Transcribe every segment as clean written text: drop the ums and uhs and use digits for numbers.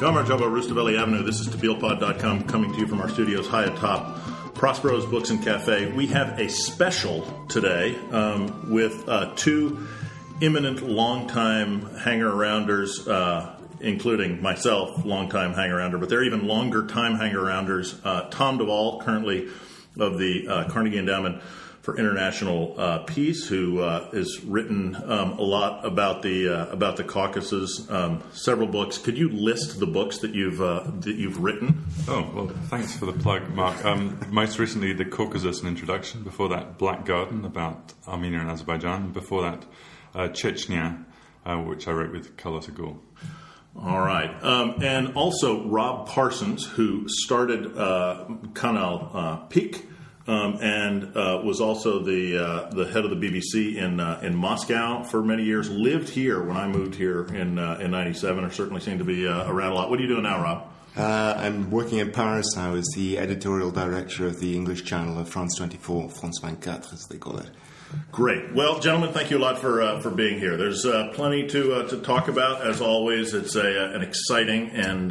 John Marjaba, Rustaveli Avenue. This is TabeelPod.com coming to you from our studios high atop Prospero's Books and Cafe. We have a special today with two eminent longtime hanger-arounders, including myself, longtime hanger-arounder, but they're even longer-time hanger-arounders. Tom Duvall, currently of the Carnegie Endowment for International Peace, who has written a lot about the Caucasus, several books. Could you list the books that you've written? Oh, well, thanks for the plug, Mark. Most recently, The Caucasus, an introduction. Before that, Black Garden, about Armenia and Azerbaijan. Before that, Chechnya, which I wrote with Carlos Agul. All right. And also Rob Parsons, who started Kanal Peak, and was also the head of the BBC in Moscow for many years. Lived here when I moved here in '97, or certainly seemed to be around a lot. What are you doing now, Rob? I'm working in Paris now as the editorial director of the English channel of France 24, France 24, as they call it. Great. Well, gentlemen, thank you a lot for being here. There's plenty to talk about. As always, it's an exciting and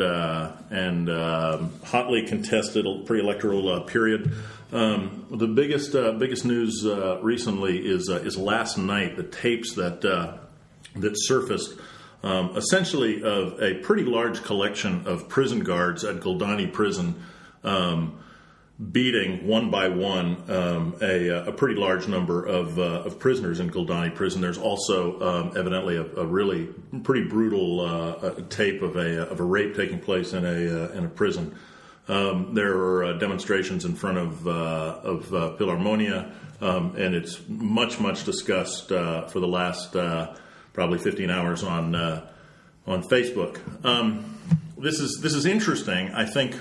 hotly contested pre-electoral period. The biggest news recently is last night, the tapes that surfaced essentially of a pretty large collection of prison guards at Guldani Prison beating one by one a pretty large number of prisoners in Guldani Prison. There's also evidently a really pretty brutal tape of a rape taking place in a prison. There were demonstrations in front of Philharmonia, and it's much discussed for the last probably 15 hours on Facebook. This is interesting. I think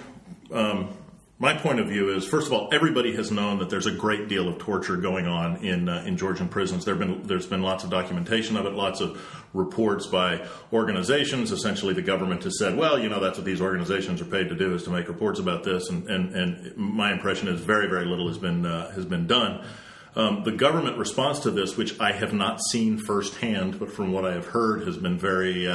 my point of view is, first of all, everybody has known that there's a great deal of torture going on in Georgian prisons. There's been lots of documentation of it, lots of reports by organizations. Essentially, the government has said, well, that's what these organizations are paid to do, is to make reports about this. And my impression is very little has been done. The government response to this, which I have not seen firsthand, but from what I have heard, has been very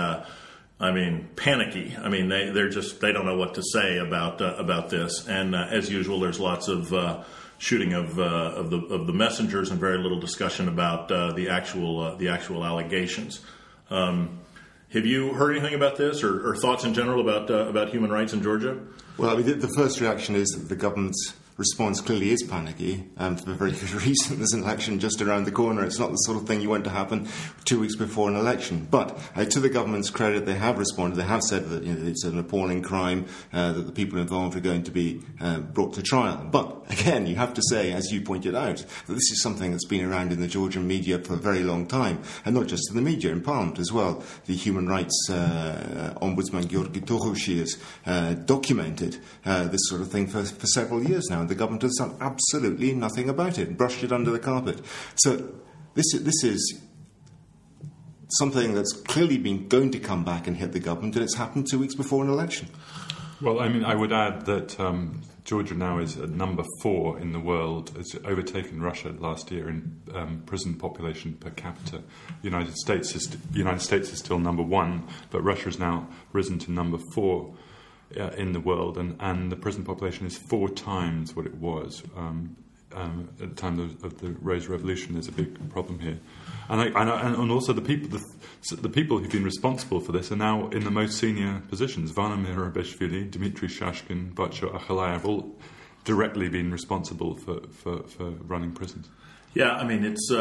panicky. They don't know what to say about this, and as usual, there's lots of shooting of the messengers and very little discussion about the actual allegations. Have you heard anything about this, or thoughts in general about human rights in Georgia? Well, the first reaction is that the government's response clearly is panicky, for a very good reason. There's an election just around the corner. It's not the sort of thing you want to happen 2 weeks before an election. But to the government's credit, they have responded. They have said that it's an appalling crime, that the people involved are going to be brought to trial. But again, you have to say, as you pointed out, that this is something that's been around in the Georgian media for a very long time, and not just in the media, in Parliament as well. The human rights ombudsman Georgi Torushi has documented this sort of thing for several years now. The government has done absolutely nothing about it, brushed it under the carpet. So this is something that's clearly been going to come back and hit the government, and it's happened 2 weeks before an election. Well, I would add that Georgia now is at number 4 in the world. It's overtaken Russia last year in prison population per capita. The United States is still number 1, but Russia has now risen to number 4. In the world, and the prison population is 4 times what it was at the time of the Rose Revolution. There's a big problem here, and also the people who've been responsible for this are now in the most senior positions. Vana Mirabeshvili, Dmitry Shashkin, Bacho Akhalaya have all directly been responsible for running prisons. Yeah, it's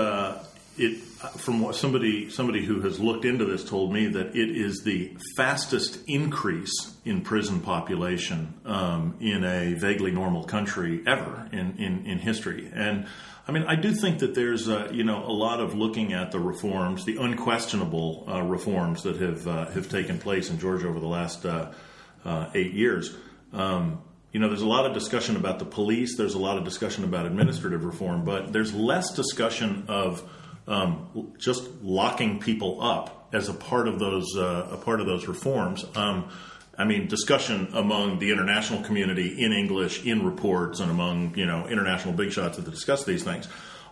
from what somebody who has looked into this told me that it is the fastest increase in prison population in a vaguely normal country ever in history. And I do think that there's a lot of looking at the reforms, the unquestionable reforms that have taken place in Georgia over the last 8 years. There's a lot of discussion about the police. There's a lot of discussion about administrative reform, but there's less discussion of just locking people up as a part of those reforms. Discussion among the international community in English, in reports, and among international big shots that discuss these things.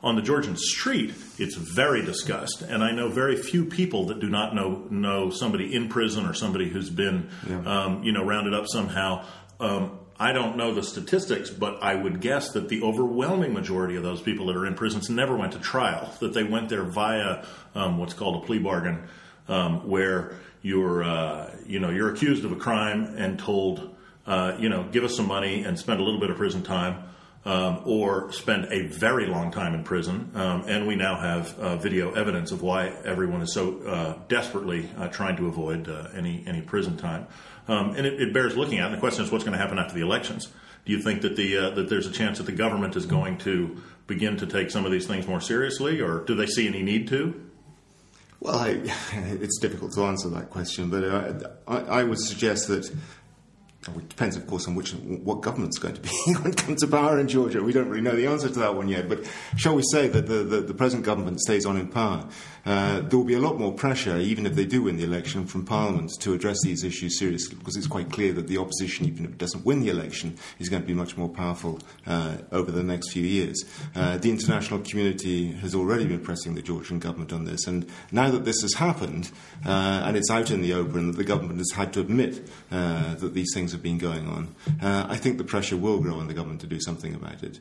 on the Georgian street, it's very discussed, and I know very few people that do not know somebody in prison or somebody who's been, rounded up somehow. I don't know the statistics, but I would guess that the overwhelming majority of those people that are in prisons never went to trial, that they went there via what's called a plea bargain, where you're accused of a crime and told, give us some money and spend a little bit of prison time, or spend a very long time in prison. And we now have video evidence of why everyone is so desperately trying to avoid any prison time. And it bears looking at. And the question is, what's going to happen after the elections? Do you think that that there's a chance that the government is going to begin to take some of these things more seriously, or do they see any need to? Well, it's difficult to answer that question, but I would suggest that it depends, of course, on what government's going to be when it comes to power in Georgia. We don't really know the answer to that one yet. But shall we say that the present government stays on in power, there will be a lot more pressure, even if they do win the election, from Parliament to address these issues seriously, because it's quite clear that the opposition, even if it doesn't win the election, is going to be much more powerful over the next few years. The international community has already been pressing the Georgian government on this, and now that this has happened, and it's out in the open, that the government has had to admit that these things have been going on, I think the pressure will grow on the government to do something about it.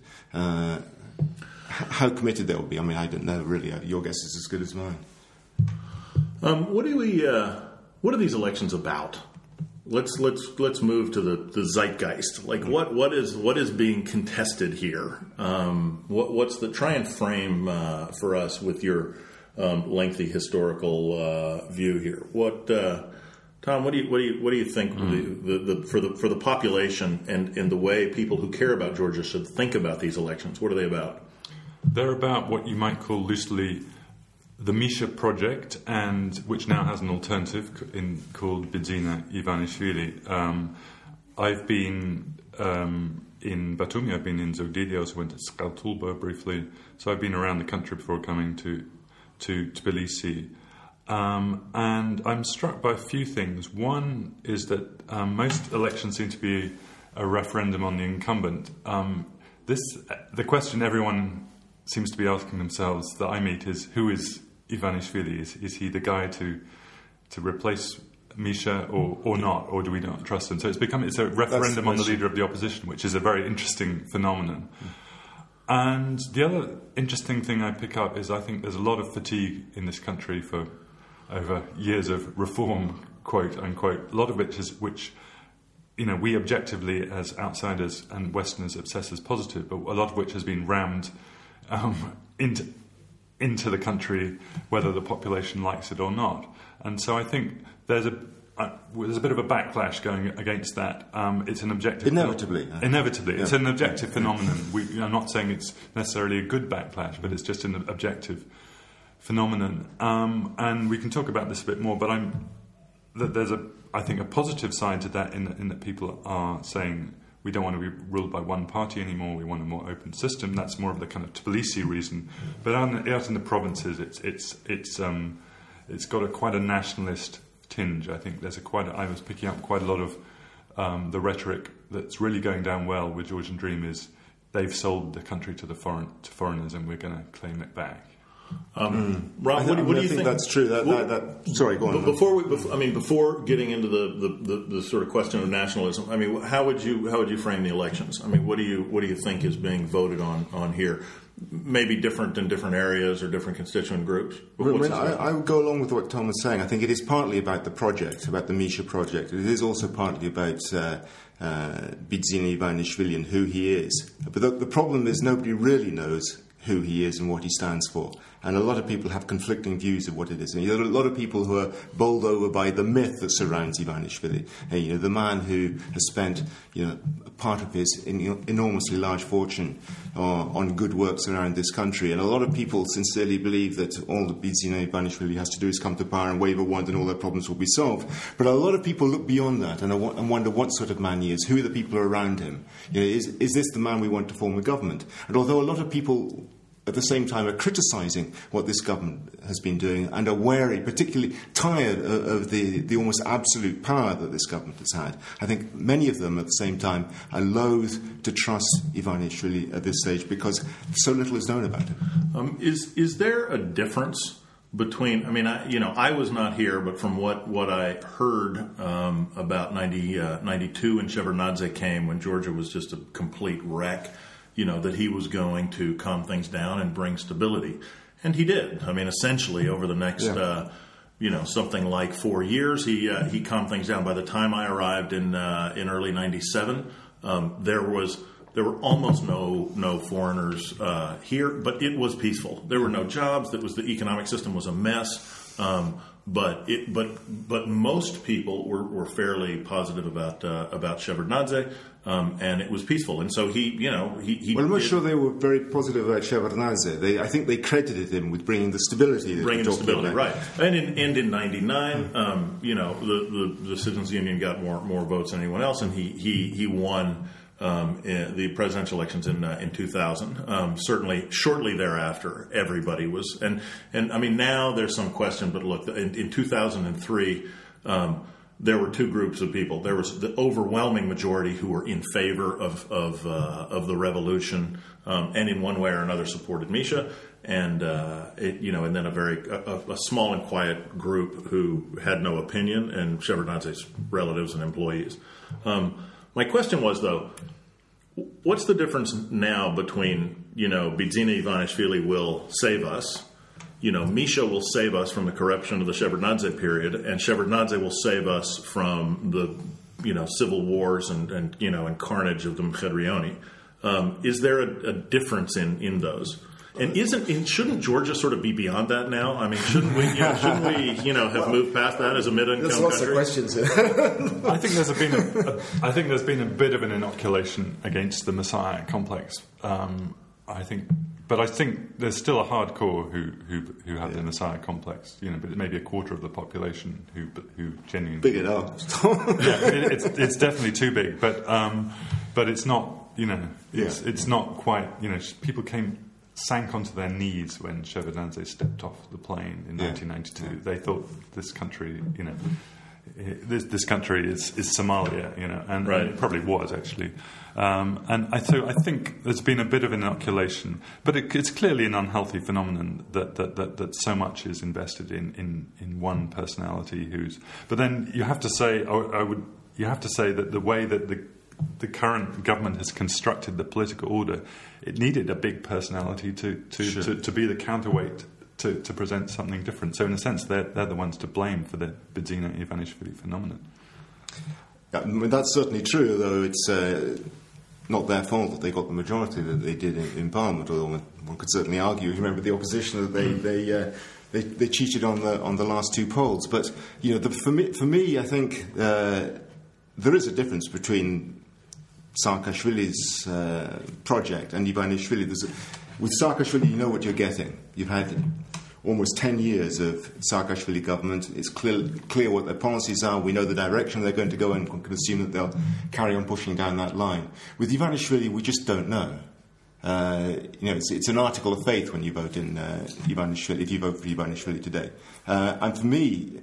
How committed they will be, I don't know, really. Your guess is as good as mine. What are these elections about? Let's move to the zeitgeist. Like, what is being contested here? What's the try and frame for us with your lengthy historical view here? Tom, what do you think for the population and the way people who care about Georgia should think about these elections? What are they about? They're about what you might call loosely the Misha project, and which now has an alternative called Bidzina Ivanishvili. I've been in Batumi, I've been in Zogdidi, I also went to Skaltulba briefly, so I've been around the country before coming to Tbilisi. And I'm struck by a few things. One is that most elections seem to be a referendum on the incumbent. The question everyone seems to be asking themselves that I meet is, who is Ivanishvili? Is he the guy to replace Misha or not, or do we not trust him? So it's a referendum on the leader of the opposition, which is a very interesting phenomenon. And the other interesting thing I pick up is I think there's a lot of fatigue in this country for over years of reform, quote unquote, a lot of which we objectively as outsiders and Westerners assess as positive, but a lot of which has been rammed into the country, whether the population likes it or not. And so I think there's a bit of a backlash going against that. It's an objective... Inevitably. Yeah. It's an objective phenomenon. I'm not saying it's necessarily a good backlash, but it's just an objective phenomenon. And we can talk about this a bit more, but there's I think a positive side to that in that people are saying we don't want to be ruled by one party anymore, we want a more open system. That's more of the kind of Tbilisi reason. But out in the provinces, it's got quite a nationalist tinge. I think I was picking up quite a lot of the rhetoric that's really going down well with Georgian Dream is they've sold the country to foreigners and we're going to claim it back. Rob, what do you think? That's true. Sorry, go on. Before getting into the sort of question of nationalism, how would you frame the elections? What do you think is being voted on here? Maybe different in different areas or different constituent groups. I would go along with what Tom was saying. I think it is partly about the project, about the Misha project. It is also partly about Bidzina Ivanishvili and who he is. But the problem is nobody really knows who he is and what he stands for. And a lot of people have conflicting views of what it is. And there are a lot of people who are bowled over by the myth that surrounds Ivanishvili. The man who has spent part of his enormously large fortune on good works around this country. And a lot of people sincerely believe that all that Bidzina Ivanishvili has to do is come to power and wave a wand and all their problems will be solved. But a lot of people look beyond that and wonder what sort of man he is, who are the people around him. Is this the man we want to form a government? And although a lot of people at the same time are criticising what this government has been doing and are wary, particularly tired of the almost absolute power that this government has had. I think many of them at the same time are loath to trust Ivanishvili at this stage because so little is known about him. Is there a difference between? I mean, I was not here, but from what I heard about 92 when Shevardnadze came, when Georgia was just a complete wreck, that he was going to calm things down and bring stability, and he did. I mean, essentially over the next. Something like 4 years, he calmed things down. By the time I arrived in early '97, there were almost no foreigners here, but it was peaceful. There were no jobs. The economic system was a mess. But most people were fairly positive about Shevardnadze, and it was peaceful. And so he. Well, I'm not sure they were very positive about Shevardnadze. I think they credited him with bringing the stability. Right? And in '99, the Citizens Union got more votes than anyone else, and he won. The presidential elections in 2000. Certainly, shortly thereafter, everybody was, and I mean now there's some question. But look, in 2003, there were two groups of people. There was the overwhelming majority who were in favor of the revolution, and in one way or another supported Misha, and and then a small and quiet group who had no opinion, and Shevardnadze's relatives and employees. My question was, though, what's the difference now between, Bidzina Ivanishvili will save us, Misha will save us from the corruption of the Shevardnadze period, and Shevardnadze will save us from the, civil wars and carnage of the Mkhedrioni. Is there a difference in those? And shouldn't Georgia sort of be beyond that now? I mean, shouldn't we have moved past that as a mid-income country? There's lots of questions. I think there's been a bit of an inoculation against the Messiah complex. I think there's still a hardcore who have the Messiah complex. But maybe a quarter of the population who genuinely big enough. It's definitely too big, but it's not. It's not quite. People sank onto their knees when Shevardnadze stepped off the plane in 1992. They thought this country, this country is Somalia, and it probably was actually. And I think there's been a bit of an inoculation, but it's clearly an unhealthy phenomenon that so much is invested in one personality But then you have to say, that the way that the current government has constructed the political order, it needed a big personality to be the counterweight to present something different. So in a sense, they're the ones to blame for the Bidzina Ivanishvili phenomenon. Yeah, I mean, that's certainly true, though it's not their fault that they got the majority that they did in Parliament. Although one could certainly argue, remember the opposition, that they cheated on the last two polls. But for me, I think there is a difference between Saakashvili's project and Ivanishvili. With Saakashvili, you know what you're getting. You've had almost 10 years of Saakashvili government. It's clear what their policies are. We know the direction they're going to go in. One can assume that they'll carry on pushing down that line. With Ivanishvili, we just don't know. It's an article of faith when you vote in Ivanishvili, if you vote for Ivanishvili today. And for me,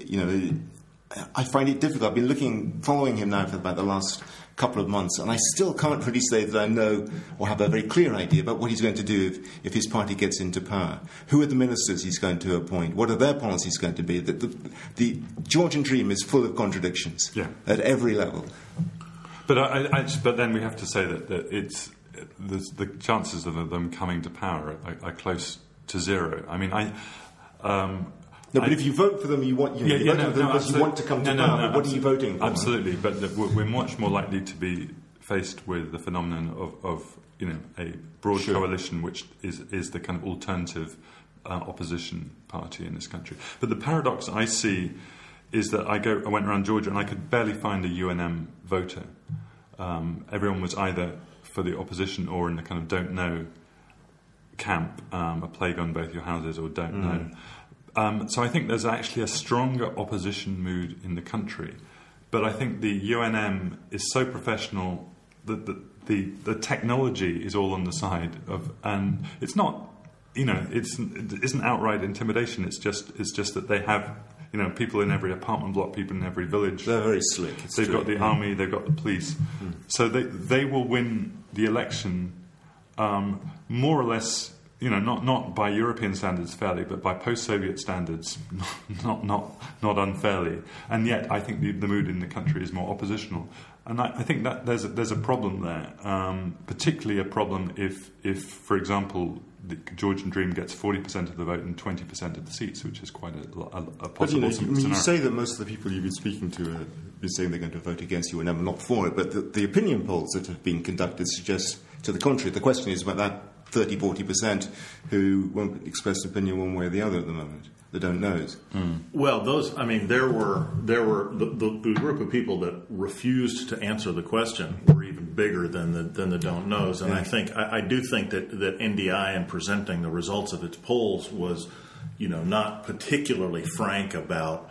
I find it difficult. I've been following him now for about the last couple of months, and I still can't really say that I know or have a very clear idea about what he's going to do if his party gets into power. Who are the ministers he's going to appoint? What are their policies going to be? The Georgian dream is full of contradictions at every level. But then we have to say that the chances of them coming to power are close to zero. I mean, but if you vote for them, you want you want to come to power. What are you voting for? Absolutely, but we're much more likely to be faced with the phenomenon of a broad coalition, which is the kind of alternative opposition party in this country. But the paradox I see is that I went around Georgia and I could barely find a UNM voter. Everyone was either for the opposition or in the kind of don't know camp, a plague on both your houses or don't know. So I think there's actually a stronger opposition mood in the country. But I think the UNM is so professional that the technology is all on the side of, and it's not, it isn't outright intimidation. It's just that they have, people in every apartment block, people in every village. They're very slick. They've got the army, they've got the police. So they will win the election more or less not by European standards fairly, but by post-Soviet standards, not unfairly. And yet, I think the mood in the country is more oppositional. And I think that there's a problem there, particularly a problem if, for example, the Georgian Dream gets 40% of the vote and 20% of the seats, which is quite a possible scenario. You say that most of the people you've been speaking to have been saying they're going to vote against you and not for it, but the opinion polls that have been conducted suggest to the contrary. The question is about that 30-40% who won't express opinion one way or the other at the moment. They don't know it. Well, there were the group of people that refused to answer the question were even bigger than the don't knows, and I do think that NDI in presenting the results of its polls was, not particularly frank about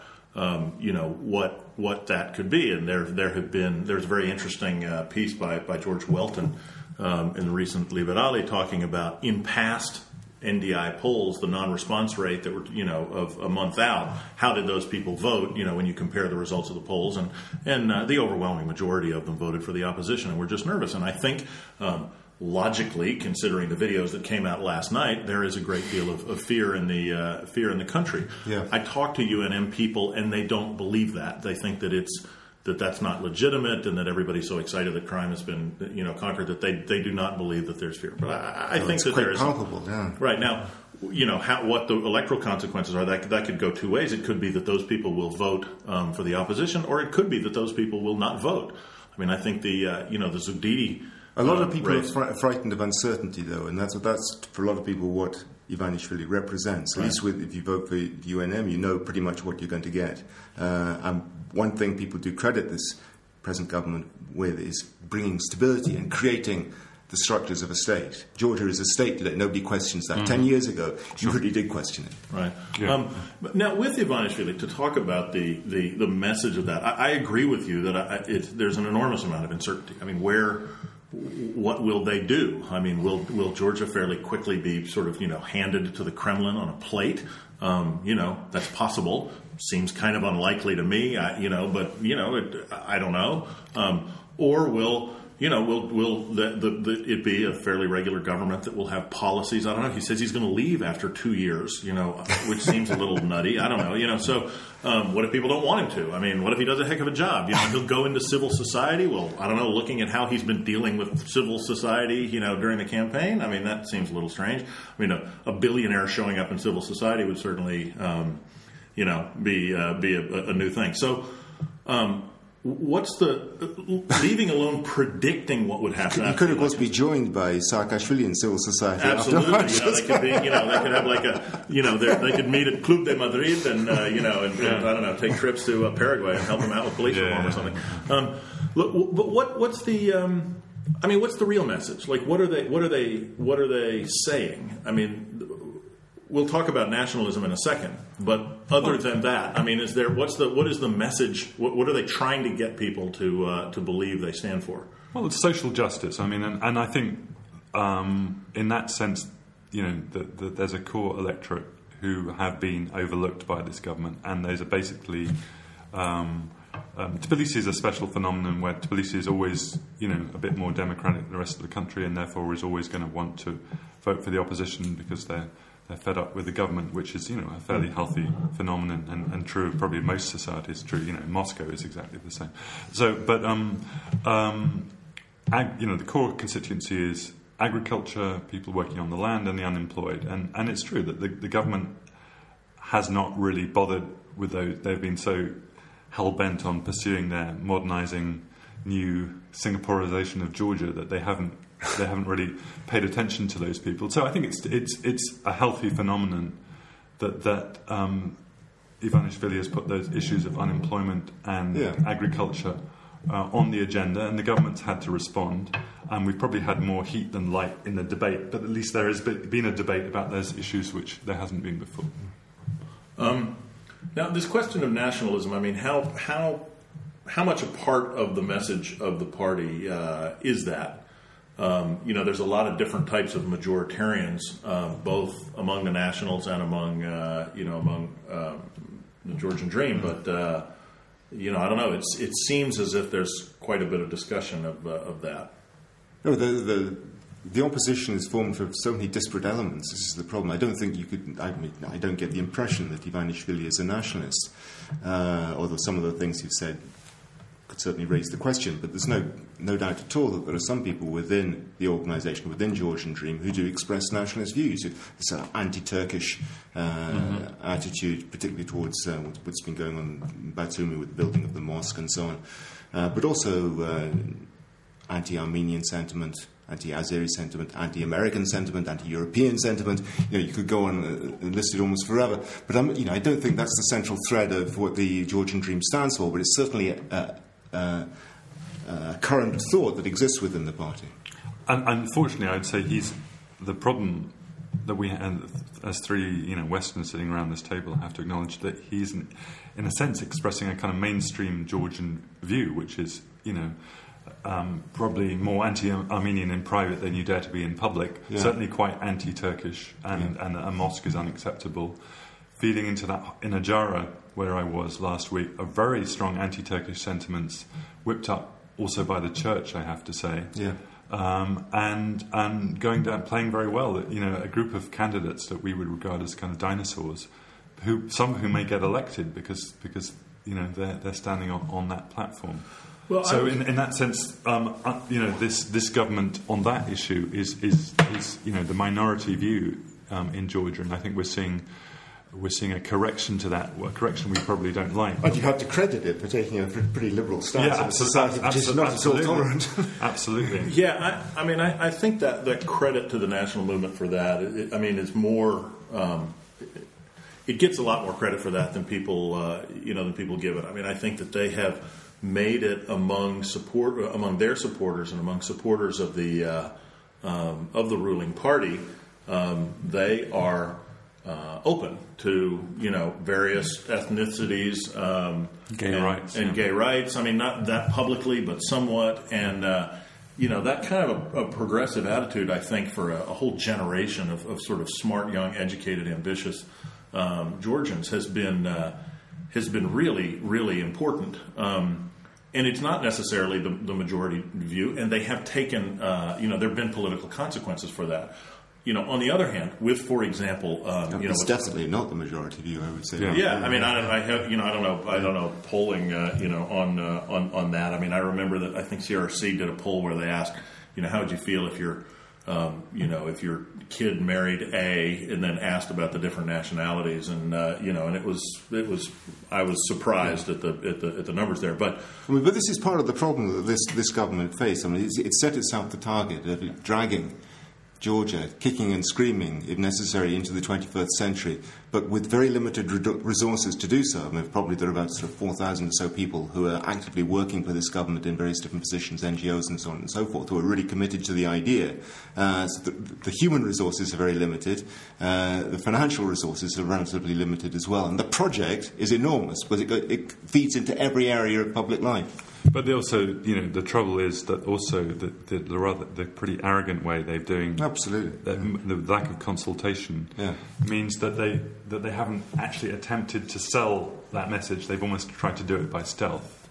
what that could be, and there's a very interesting piece by George Welton in the recent Liberali talking about in past NDI polls, the non-response rate that were, of a month out, how did those people vote, when you compare the results of the polls, and the overwhelming majority of them voted for the opposition and were just nervous. And I think, logically, considering the videos that came out last night, there is a great deal of fear in the country. Yeah. I talk to UNM people, and they don't believe that. They think that that's not legitimate, and that everybody's so excited that crime has been, conquered, that they do not believe that there's fear. But I think that there is palpable. Yeah. Right now, what the electoral consequences are. That could go two ways. It could be that those people will vote for the opposition, or it could be that those people will not vote. I mean, I think the Zugdidi. A lot of people are frightened of uncertainty, though, and that's for a lot of people what Ivanishvili represents. At least if you vote for UNM, you know pretty much what you're going to get. And one thing people do credit this present government with is bringing stability and creating the structures of a state. Georgia is a state today. Nobody questions that. 10 years ago, you really did question it. Right. Yeah. Now, with Ivanishvili, to talk about the message of that, I agree with you that there's an enormous amount of uncertainty. I mean, what will they do? I mean, will Georgia fairly quickly be sort of, handed to the Kremlin on a plate? That's possible. Seems kind of unlikely to me, but I don't know. Or will it be a fairly regular government that will have policies? I don't know. He says he's going to leave after 2 years, which seems a little nutty. I don't know, So what if people don't want him to? I mean, what if he does a heck of a job? He'll go into civil society. Well, I don't know. Looking at how he's been dealing with civil society, during the campaign, I mean, that seems a little strange. I mean, a billionaire showing up in civil society would certainly, be a new thing. So. What's the leaving alone predicting what would happen? You could, of course, be joined by Saakashvili in civil society. Absolutely, they could be. They could have like a. They could meet at Club de Madrid and and I don't know, take trips to Paraguay and help them out with police reform or something. But what's the? What's the real message? Like, what are they saying? I mean. We'll talk about nationalism in a second, but other than that, I mean, what is the message? What are they trying to get people to believe they stand for? Well, it's social justice. I mean, and I think in that sense, there's a core electorate who have been overlooked by this government, and there's basically. Tbilisi is a special phenomenon where Tbilisi is always, a bit more democratic than the rest of the country, and therefore is always going to want to vote for the opposition because they're fed up with the government, which is, a fairly healthy phenomenon and true of probably most societies. True, Moscow is exactly the same. So, but the core constituency is agriculture, people working on the land, and the unemployed. And it's true that the government has not really bothered with those. They've been so hell bent on pursuing their modernising, new Singaporeization of Georgia that they haven't really paid attention to those people. So I think it's a healthy phenomenon that Ivanishvili has put those issues of unemployment and agriculture on the agenda, and the government's had to respond. And we've probably had more heat than light in the debate, but at least there has been a debate about those issues which there hasn't been before. Now, this question of nationalism, I mean, how much a part of the message of the party is that? There's a lot of different types of majoritarians, both among the nationals and among the Georgian Dream. But I don't know. It seems as if there's quite a bit of discussion of that. No, the the opposition is formed from so many disparate elements. This is the problem. I don't think you could. I don't get the impression that Ivanishvili is a nationalist, although some of the things you've said could certainly raise the question. But there's no doubt at all that there are some people within the organisation, within Georgian Dream, who do express nationalist views. This anti-Turkish attitude, particularly towards what's been going on in Batumi with the building of the mosque and so on, but also anti-Armenian sentiment, anti-Azeri sentiment, anti-American sentiment, anti-European sentiment. You could go on and list it almost forever. But I don't think that's the central thread of what the Georgian Dream stands for. But it's certainly a current thought that exists within the party. And unfortunately, I'd say he's the problem that we, as three Westerners sitting around this table, have to acknowledge that he's, in a sense, expressing a kind of mainstream Georgian view, which is probably more anti-Armenian in private than you dare to be in public. Yeah. Certainly quite anti-Turkish, and a mosque is unacceptable. Feeding into that in Ajara, where I was last week, a very strong anti-Turkish sentiments, whipped up also by the church, I have to say. Yeah. And going down, playing very well. A group of candidates that we would regard as kind of dinosaurs, some who may get elected because they're standing on that platform. Well, so in that sense, this government on that issue is the minority view in Georgia, and I think we're seeing a correction to that, a correction we probably don't like. But you have to credit it for taking a pretty liberal stance in a society which is not at all tolerant. Absolutely. Yeah, I think that credit to the national movement for that, is more. It gets a lot more credit for that than people give it. I think that they have made it among their supporters and among supporters of the ruling party. They are open to various ethnicities, gay rights. Not that publicly, but somewhat, and that kind of a progressive attitude. I think for a whole generation of sort of smart, young, educated, ambitious Georgians has been really, really important. And it's not necessarily the majority view, and they have taken, there have been political consequences for that. On the other hand, with, for example, it's definitely not the majority view, I would say. Yeah. I don't know polling, on that. I remember that I think CRC did a poll where they asked, how would you feel if your kid married A, and then asked about the different nationalities, and and it was I was surprised at the numbers there, but this is part of the problem that this government faced. It set itself the target of dragging Georgia, kicking and screaming, if necessary, into the 21st century, but with very limited resources to do so. Probably there are about sort of 4,000 or so people who are actively working for this government in various different positions, NGOs and so on and so forth, who are really committed to the idea. So the human resources are very limited. The financial resources are relatively limited as well. And the project is enormous, because it feeds into every area of public life. But they also, the trouble is that also the pretty arrogant way they're doing, absolutely, the lack of consultation means that they haven't actually attempted to sell that message. They've almost tried to do it by stealth,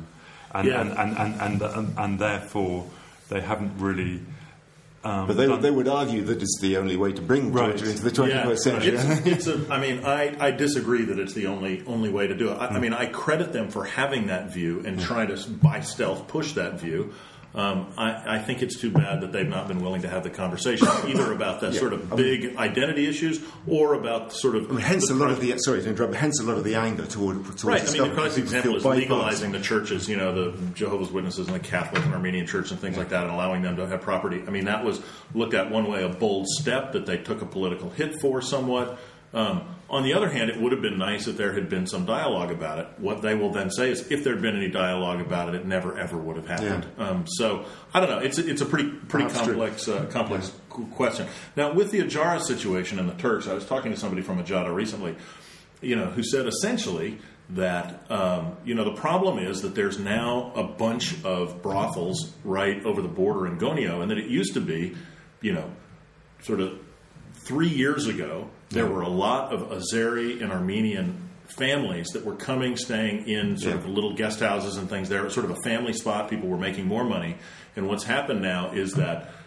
and therefore they haven't really. But they would argue that it's the only way to bring Georgia into the 21st century. I disagree that it's the only way to do it. I credit them for having that view and trying to, by stealth, push that view. I think it's too bad that they've not been willing to have the conversation either about that sort of big identity issues or about sort of. Hence a lot of the anger towards right. The classic example is legalizing the churches. The Jehovah's Witnesses and the Catholic and Armenian Church and things like that, and allowing them to have property. That was looked at one way a bold step that they took a political hit for somewhat. On the other hand, it would have been nice if there had been some dialogue about it. What they will then say is, if there had been any dialogue about it, it never ever would have happened. Yeah. So I don't know. It's a pretty complex question. Now, with the Ajara situation and the Turks, I was talking to somebody from Ajara recently, who said essentially that the problem is that there's now a bunch of brothels right over the border in Gonio, and that it used to be, sort of 3 years ago, there were a lot of Azeri and Armenian families that were staying in sort of little guest houses and things there. It was sort of a family spot. People were making more money. And what's happened now is that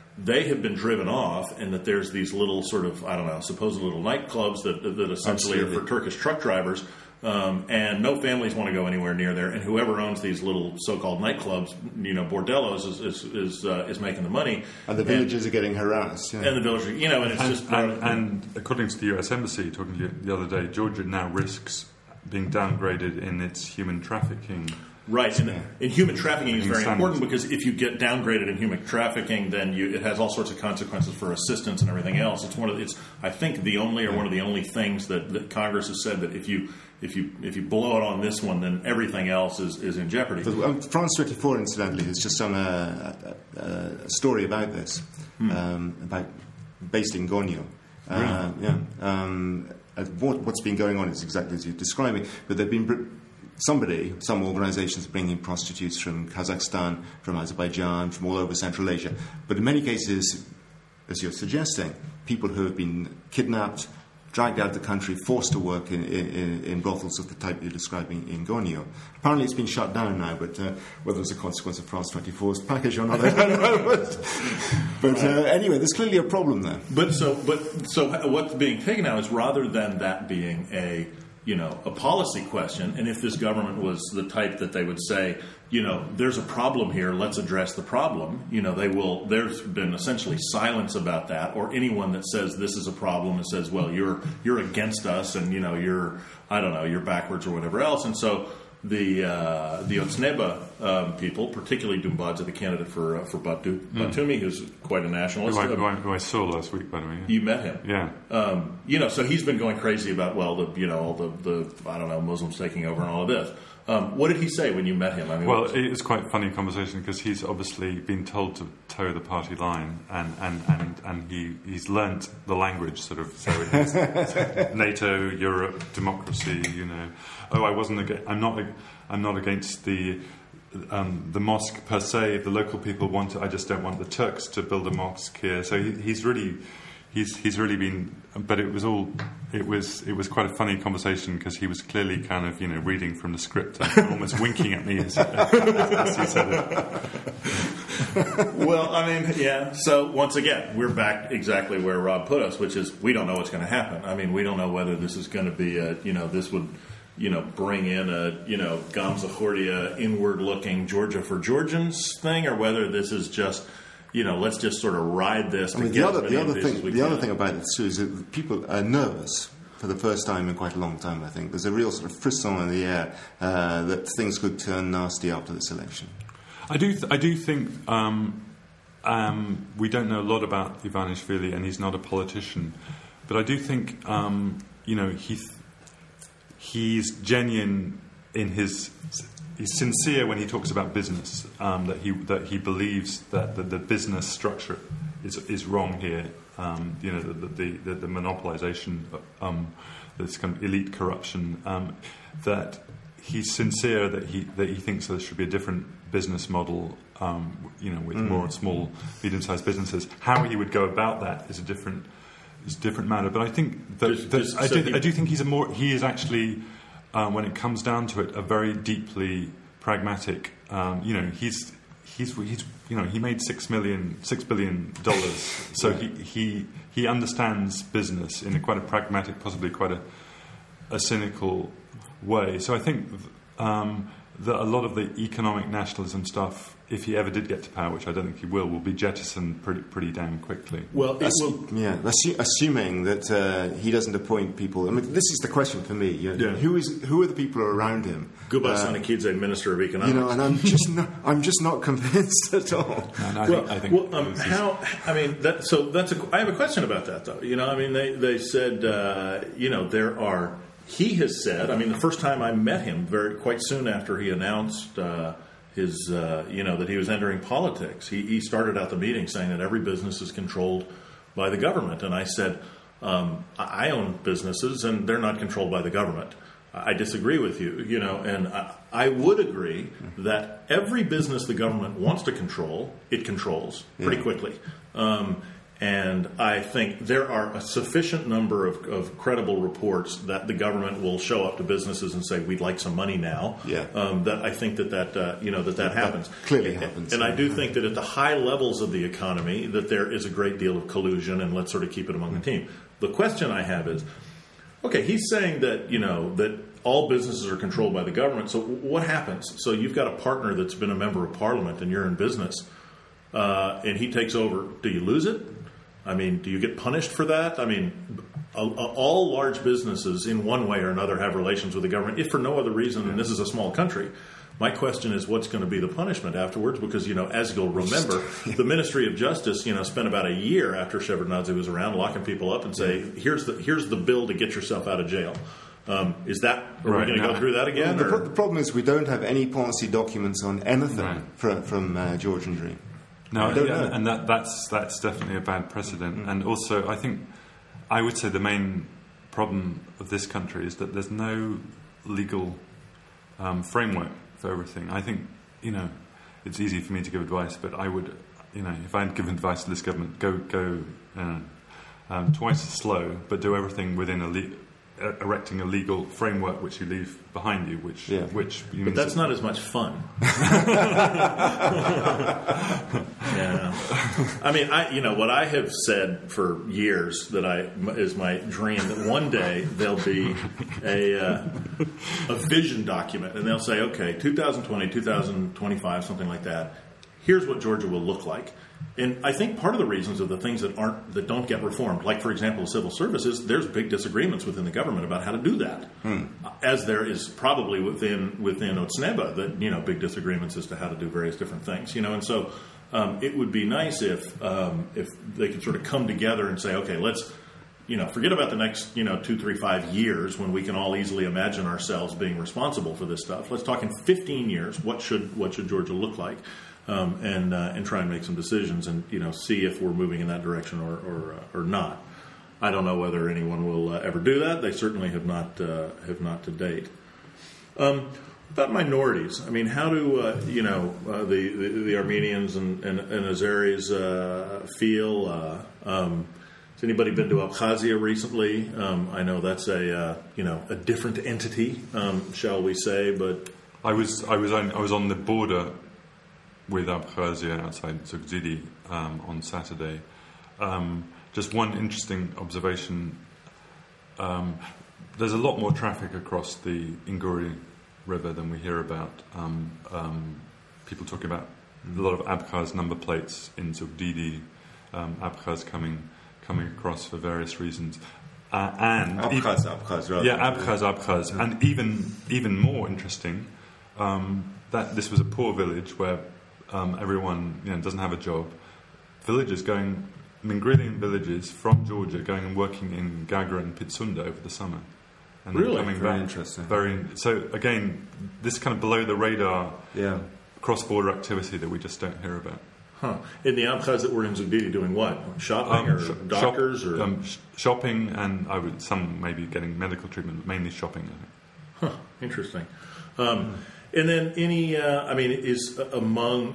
they have been driven off, and that there's these little sort of, I don't know, supposed little nightclubs that essentially are for Turkish truck drivers, and no families want to go anywhere near there, and whoever owns these little so-called nightclubs, bordellos, is making the money. And the villagers are getting harassed. Yeah. And the villagers, and it's just... And according to the US Embassy, talking to you the other day, Georgia now risks being downgraded in its human trafficking. Right, and human trafficking is very important, because if you get downgraded in human trafficking, then it has all sorts of consequences for assistance and everything else. It's I think one of the only things that Congress has said that if you blow it on this one, then everything else is in jeopardy. France 24, incidentally, has just done a story about this, based in Gonyo. What's been going on is exactly as you're describing, but they've been... some organisations bringing prostitutes from Kazakhstan, from Azerbaijan, from all over Central Asia. But in many cases, as you're suggesting, people who have been kidnapped, dragged out of the country, forced to work in brothels of the type you're describing in Gonyo. Apparently it's been shut down now, but whether it's a consequence of France 24's package or not, I don't know. But anyway, there's clearly a problem there. So what's being taken now is, rather than that being a policy question, and if this government was the type that they would say, there's a problem here, let's address the problem, there's been essentially silence about that, or anyone that says this is a problem and says, well, you're against us, and you're backwards or whatever else. And so the Otsneba people, particularly Dumbadze, the candidate for Batumi, who's quite a nationalist, who I saw last week, by the way. Yeah. You met him, yeah. So he's been going crazy about all the I don't know, Muslims taking over and all of this. What did he say when you met him? I mean, it was quite a funny conversation, because he's obviously been told to toe the party line, and he's learnt the language, sort of. So it's NATO, Europe, democracy. I'm not against the mosque per se. If the local people want it, I just don't want the Turks to build a mosque here. So he's really been, but it was quite a funny conversation, because he was clearly kind of reading from the script and almost winking at me as he said it. Well, I mean, yeah. So once again, we're back exactly where Rob put us, which is we don't know what's going to happen. I mean, we don't know whether this is going to be this would bring in a Gamza Khouria inward-looking Georgia for Georgians thing, or whether this is just let's just sort of ride this. The other thing about this too is that people are nervous for the first time in quite a long time. I think there's a real sort of frisson in the air that things could turn nasty after this election. I do think we don't know a lot about Ivanishvili, and he's not a politician, but I do think he's genuine in his. He's sincere when he talks about business. That he believes that the business structure is wrong here. The monopolization, this kind of elite corruption. That he's sincere that he thinks there should be a different business model. With more small, medium-sized businesses. How he would go about that is a different matter. But I think I do think he is actually. When it comes down to it, a very deeply pragmatic. He made $6 billion, so he understands business in quite a pragmatic, possibly quite a cynical way. So I think that a lot of the economic nationalism stuff, if he ever did get to power, which I don't think he will be jettisoned pretty damn quickly. Well, assuming that he doesn't appoint people. I mean, this is the question for me. Who are the people around him? Gubas Anikidze, Minister of Economics. And I'm just not convinced at all. I have a question about that, though. They said, there are. He has said. I mean, the first time I met him, quite soon after he announced. That he was entering politics. He started out the meeting saying that every business is controlled by the government. And I said, I own businesses and they're not controlled by the government. I disagree with you, and I would agree that every business the government wants to control, it controls pretty quickly. And I think there are a sufficient number of credible reports that the government will show up to businesses and say, "We'd like some money now." Yeah. That I think that happens. That clearly happens. And I do think that at the high levels of the economy, that there is a great deal of collusion, and let's sort of keep it among the team. The question I have is, okay, he's saying that that all businesses are controlled by the government. So what happens? So you've got a partner that's been a member of parliament, and you're in business, and he takes over. Do you lose it? I mean, do you get punished for that? I mean, all large businesses in one way or another have relations with the government, if for no other reason than this is a small country. My question is, what's going to be the punishment afterwards? Because, as you'll remember, the Ministry of Justice, spent about a year after Shevardnadze was around locking people up and say, here's the bill to get yourself out of jail. Are we going to go through that again? Well, the problem is we don't have any policy documents on anything from Georgian Dream. No, and that's definitely a bad precedent. And also, I would say the main problem of this country is that there's no legal framework for everything. I think, it's easy for me to give advice, but I would, if I had given advice to this government, go twice as slow, but do everything within erecting a legal framework which you leave behind you, but that's not as much fun. Yeah. I mean, what I have said for years that is my dream that one day there'll be a vision document, and they'll say, okay, 2020, 2025, something like that. Here's what Georgia will look like. And I think part of the reasons of the things that don't get reformed, like, for example, the civil service, is there's big disagreements within the government about how to do that. As there is probably within Otsneba that, big disagreements as to how to do various different things, and so it would be nice if they could sort of come together and say, okay, let's, forget about the next, 2, 3, 5 years when we can all easily imagine ourselves being responsible for this stuff. Let's talk in 15 years, what should Georgia look like? And try and make some decisions and see if we're moving in that direction or not. I don't know whether anyone will ever do that. They certainly have not to date. About minorities, I mean, how do the Armenians and Azeris feel? Has anybody been to Abkhazia recently? I know that's a different entity, shall we say? But I was on the border with Abkhazia outside Zugdidi on Saturday. Just one interesting observation. There's a lot more traffic across the Inguri River than we hear about. People talking about a lot of Abkhaz number plates in Zugdidi, Abkhaz coming across for various reasons. And Abkhaz, rather. Yeah, Abkhaz. And even more interesting, that this was a poor village where everyone doesn't have a job. Villagers Mingrelia villages from Georgia going and working in Gagra and Pitsunda over the summer, and really? then coming very back. Interesting. So again, this kind of below the radar, cross-border activity that we just don't hear about. Huh. In the Abkhaz that were in Zugdidi doing what? Shopping or doctors or shopping, and some maybe getting medical treatment, but mainly shopping. I think. Interesting. And then is among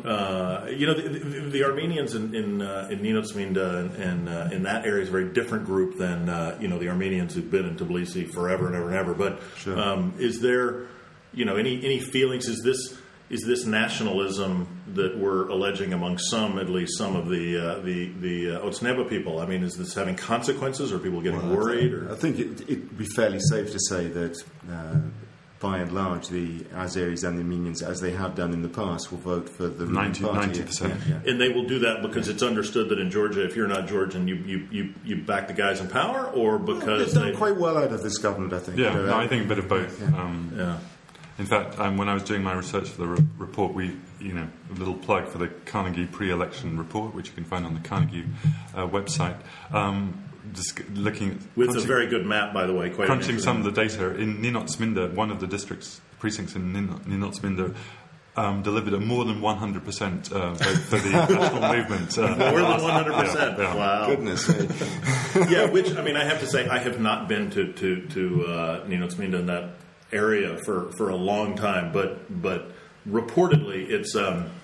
the Armenians in Ninotsminda and in that area is a very different group than the Armenians who've been in Tbilisi forever and ever and ever. But sure. Is there any feelings? Is this nationalism that we're alleging among at least some of the Otsneba people? I mean, is this having consequences? Are people getting worried? I think it'd be fairly safe to say that. By and large, the Azeris and the Armenians, as they have done in the past, will vote for the ruling party. 90%. Yeah. And they will do that because it's understood that in Georgia, if you're not Georgian, you back the guys in power, or because they've done quite well out of this government, I think. Yeah, I think a bit of both. Yeah. In fact, when I was doing my research for the report, a little plug for the Carnegie pre-election report, which you can find on the Carnegie website. Just looking with a very good map, by the way. Crunching some of the data in Ninotsminda, one of the precincts in Ninotsminda delivered a more than 100% vote for the national movement. More than 100%. Yeah. Wow, goodness. Yeah, which I have to say, I have not been to Ninotsminda in that area for a long time, but reportedly it's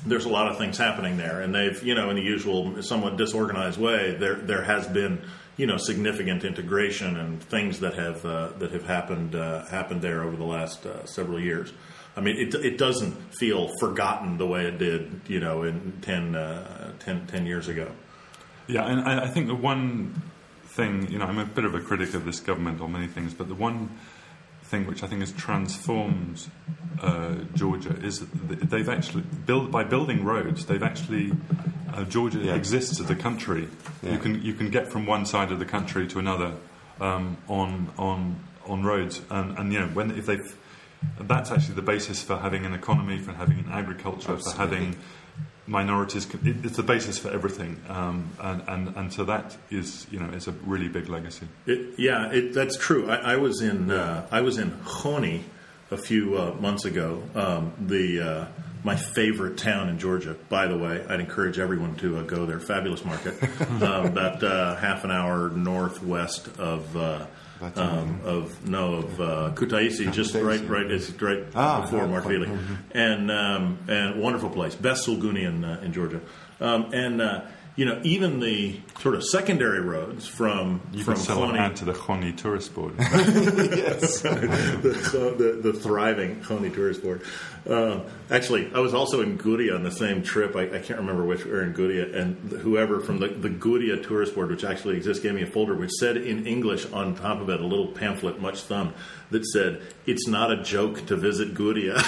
there's a lot of things happening there, and they've, in the usual somewhat disorganized way, there has been, significant integration and things that have happened there over the last several years. I mean, it doesn't feel forgotten the way it did, in 10 years ago. Yeah, and I think the one thing, I'm a bit of a critic of this government on many things, but the one thing which I think has transformed Georgia is that they've actually by building roads, they've actually Georgia exists as a country. Yeah. You can get from one side of the country to another on roads, and if they've, that's actually the basis for having an economy, for having an agriculture, Absolutely. For having minorities. It's the basis for everything, and so that is is a really big legacy. That's true. I was in Choni a few months ago. My favorite town in Georgia. By the way, I'd encourage everyone to go there. Fabulous market, about half an hour northwest of Kutaisi, just right before Markvili, and wonderful place, best sulguni in Georgia, even the sort of secondary roads from Choni, add to the Choni tourist board. Yes, the thriving Choni tourist board. Actually, I was also in Guria on the same trip. I can't remember which we were in Guria, and whoever from the Guria tourist board, which actually exists, gave me a folder which said in English on top of it, a little pamphlet, much thumbed, that said, "It's not a joke to visit Guria."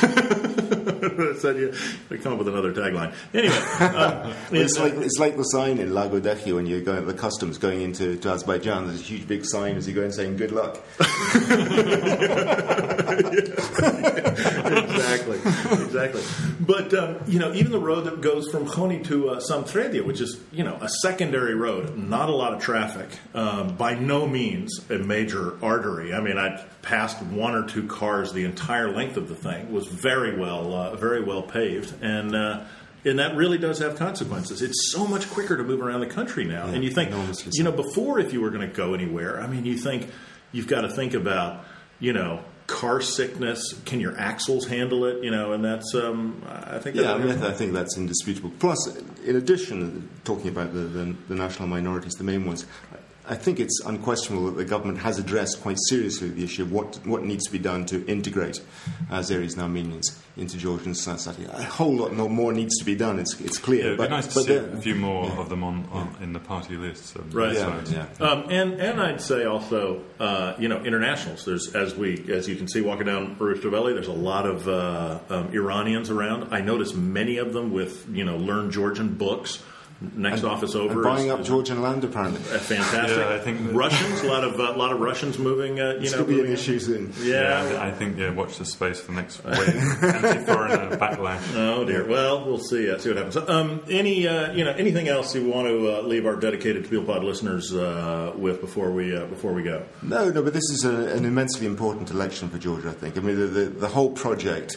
They come up with another tagline. Anyway, it's like the sign in Lago Dechi when you go at the customs going into Azerbaijan. There's a huge big sign as you go in saying "Good luck." Exactly. But even the road that goes from Choni to Samtredia, which is a secondary road, not a lot of traffic, by no means a major artery. I mean, I passed one or two cars the entire length of the thing. It was very well paved, and that really does have consequences. It's so much quicker to move around the country now, and you think, before, if you were going to go anywhere, I mean, you think you've got to think about, car sickness. Can your axles handle it? And that's I think. Yeah, I think that's indisputable. Plus, in addition, talking about the national minorities, the main ones, I think it's unquestionable that the government has addressed quite seriously the issue of what needs to be done to integrate Azeris and Armenians into Georgian society. A whole lot more needs to be done. It's clear. Yeah, it'd be nice to see a few more of them in the party lists. Right. And I'd say also, internationals. There's as you can see walking down Rustaveli, there's a lot of Iranians around. I notice many of them with Learn Georgian books. Next office over, and buying up Georgian land apparently. Fantastic. Yeah, I think Russians, a lot of Russians moving. This could be an issue soon. Yeah, I think watch the space for the next wave. Anti-foreigner backlash. Oh dear. Well, we'll see. See what happens. Anything else you want to leave our dedicated TPIL-Pod listeners with before we go? No. But this is an immensely important election for Georgia. I think. I mean, the whole project.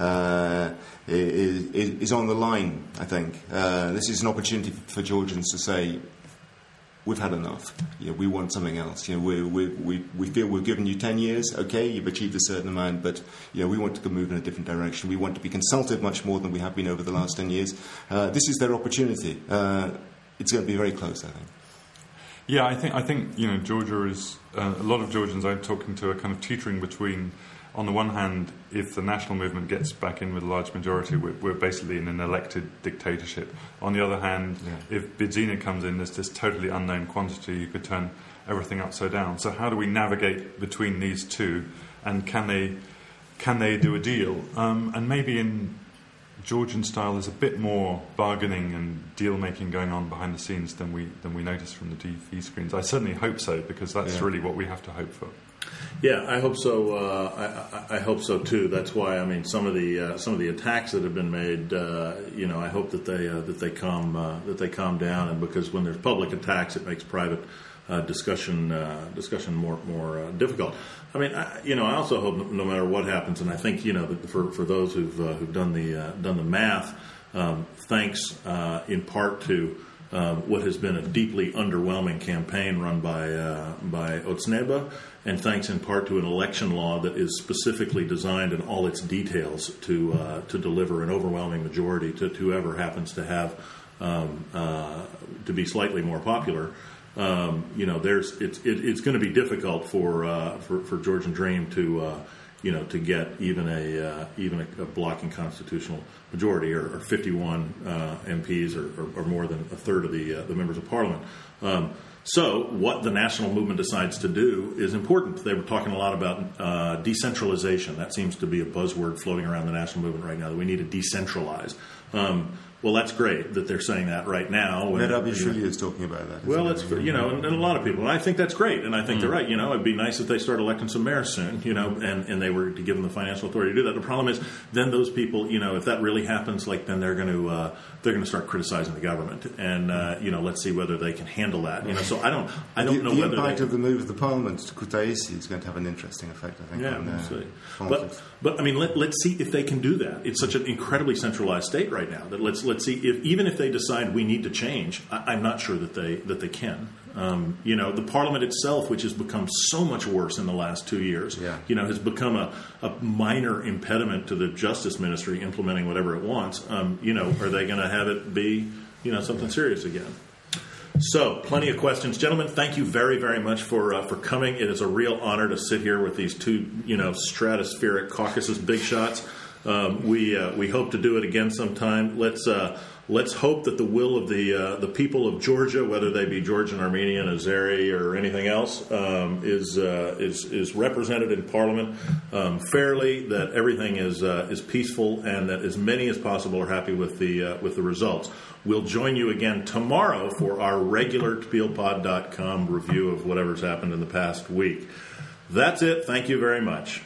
Is on the line, I think. This is an opportunity for Georgians to say, we've had enough. We want something else. We feel we've given you 10 years. Okay, you've achieved a certain amount, but we want to move in a different direction. We want to be consulted much more than we have been over the last 10 years. This is their opportunity. It's going to be very close, I think. Yeah, I think Georgia is a lot of Georgians I'm talking to are kind of teetering between. On the one hand, if the national movement gets back in with a large majority, we're basically in an elected dictatorship. On the other hand, if Bidzina comes in, there's this totally unknown quantity, you could turn everything upside down. So how do we navigate between these two, and can they do a deal? And maybe in Georgian style, there's a bit more bargaining and deal-making going on behind the scenes than we notice from the TV screens. I certainly hope so, because that's really what we have to hope for. Yeah, I hope so. I hope so too. That's why some of the attacks that have been made. I hope that they calm down, and because when there's public attacks, it makes private discussion more difficult. I also hope no matter what happens, and I think for those who've done the math, thanks in part to what has been a deeply underwhelming campaign run by Otzneba, and thanks in part to an election law that is specifically designed in all its details to deliver an overwhelming majority to whoever happens to have to be slightly more popular. It's going to be difficult for Georgian Dream to get even a blocking constitutional majority or 51 MPs or more than a third of the members of parliament. So what the national movement decides to do is important. They were talking a lot about decentralization. That seems to be a buzzword floating around the national movement right now, that we need to decentralize. Well, that's great that they're saying that right now. Rabbi Shuli is talking about that. Well, it's and a lot of people. And I think that's great, and I think they're right. It'd be nice if they start electing some mayors soon. And they were to give them the financial authority to do that. The problem is, then those people, if that really happens, then they're going to start criticizing the government, and let's see whether they can handle that. So I don't know the whether impact of the move of the parliament to Kutaisi is going to have an interesting effect, I think. Yeah, on we'll see. politics. But let's see if they can do that. It's such an incredibly centralized state right now that let's see even if they decide we need to change. I'm not sure that they can. The parliament itself, which has become so much worse in the last 2 years, has become a minor impediment to the Justice Ministry implementing whatever it wants. Are they going to have it be something serious again? So, plenty of questions. Gentlemen, thank you very, very much for coming. It is a real honor to sit here with these two, stratospheric Caucasus big shots. We hope to do it again sometime. Let's hope that the will of the people of Georgia, whether they be Georgian, Armenian, Azeri, or anything else, is represented in Parliament fairly. That everything is peaceful, and that as many as possible are happy with the results. We'll join you again tomorrow for our regular TPILPod.com review of whatever's happened in the past week. That's it. Thank you very much.